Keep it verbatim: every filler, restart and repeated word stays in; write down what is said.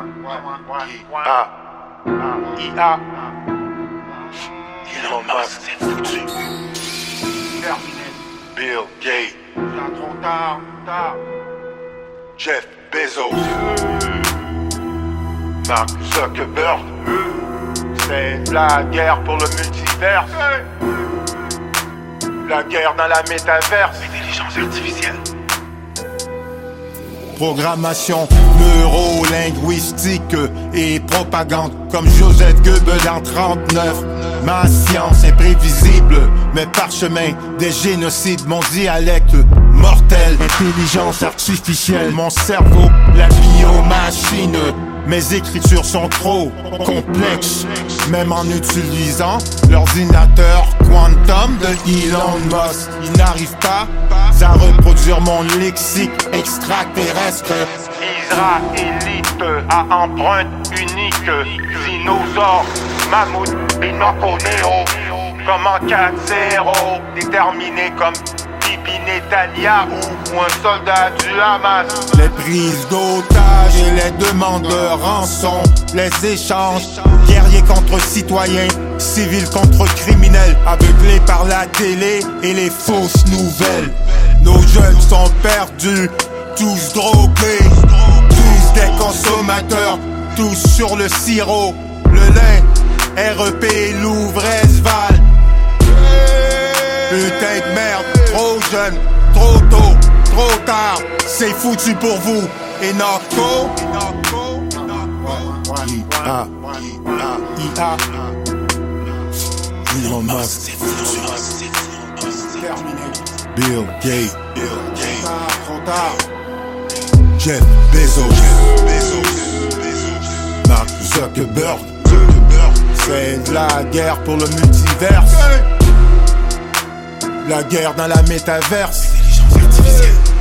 A. I A. Elon Musk, c'est foutu. Bill Gates. Trop tard, tard. Jeff Bezos. Mark Zuckerberg. C'est la guerre pour le multivers. La guerre dans la métaverse. Intelligence artificielle. Programmation neuro-linguistique et propagande comme Joseph Goebbels en trente-neuf. Ma science imprévisible, mes parchemins, des génocides, mon dialecte mortel. Intelligence artificielle, mon cerveau, la biomachine. Mes écritures sont trop complexes, même en utilisant l'ordinateur quantum de Elon Musk. Il n'arrive pas à reproduire mon lexique extraterrestre. Israélite à empreinte unique. Dinosaure, mammouth, Pinocchio. Comme en quatre zéro, déterminé comme Bibi Netanyahou ou un soldat du Hamas. Les prises d'otages et les demandes de rançon, les échanges, guerriers contre citoyens, civils contre criminels, aveuglés par la télé et les fausses nouvelles. Nos jeunes sont perdus, tous drogués, tous des consommateurs, tous sur le sirop, le lin, R E P, Louvresval. Putain de merde, trop jeune, trop tôt, trop tard, c'est foutu pour vous. Et Narco, I A, I A, Elon Musk, c'est foutu. Bill Gates, trop tard, Jeff Bezos, Mark Zuckerberg, c'est de la guerre pour le multiverse. La guerre dans la métaverse. Intelligence artificielle.